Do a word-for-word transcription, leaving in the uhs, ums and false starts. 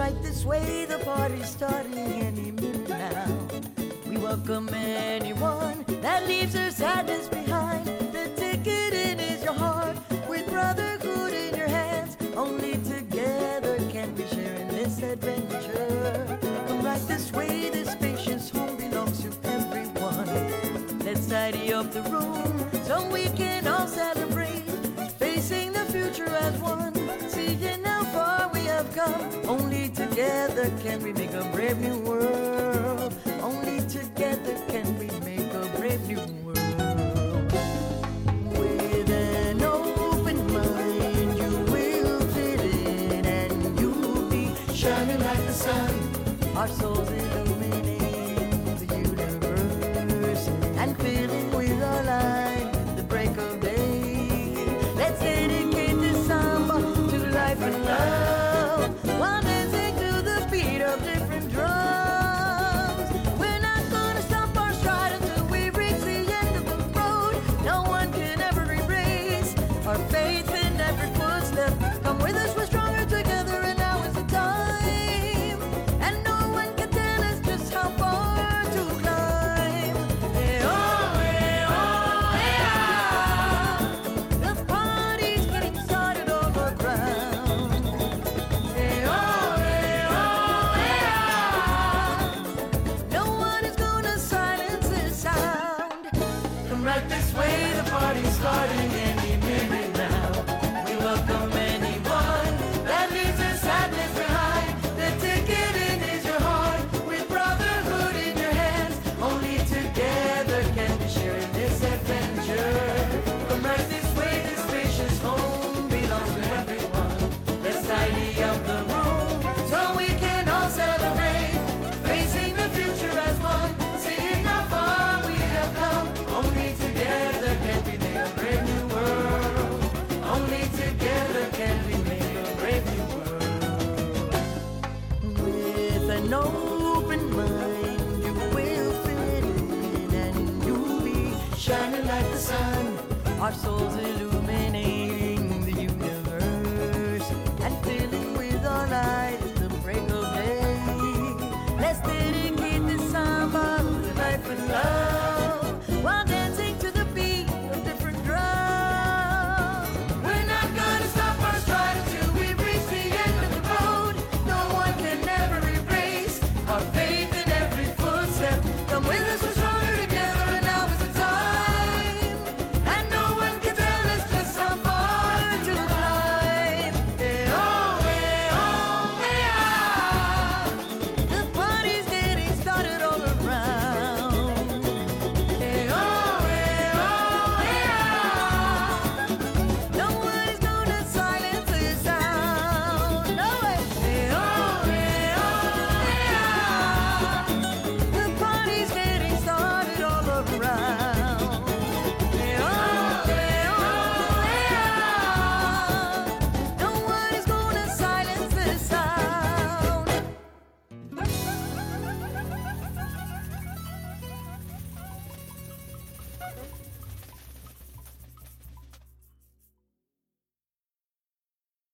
right this way, the party's starting any minute now. We welcome anyone that leaves their sadness behind. The ticket in is your heart, with brotherhood in your hands. Only together can we share in this adventure. Come right this way, this spacious home belongs to everyone. Let's tidy up the room so we can all celebrate, facing the future as one, seeing how far we have come. Only together can we make a brave new world. Only together can we make a brave new world. With an open mind, you will fit in and you'll be shining like the sun. Our souls illuminating the universe and filling with our light the break of day. Let's dedicate this samba to life and love, while dancing to the beat of different drums. We're not gonna stop our stride until we reach the end of the road. No one can ever erase our faith in every footstep. Come with us, we're stronger together, and now is the time. And no one can tell us just how far to climb. Hey, oh, hey, oh, hey, ah. The party's getting started on the ground. Hey, oh, hey, oh, hey, ah. No one is gonna silence this sound. Come right this way, the party's starting any minute now. We welcome anyone that leaves their sadness behind. The ticket in is your heart, with brotherhood in your hands. Only together can we share in this adventure. Come right this way, this spacious home belongs to everyone. Let's tidy up the room so we can all celebrate, facing the future as one, seeing how far we have come. Only together can we make a brave new world. Only together can we make a brave new world. With an open mind, you will fit in and you'll be shining like the sun. Our souls illuminate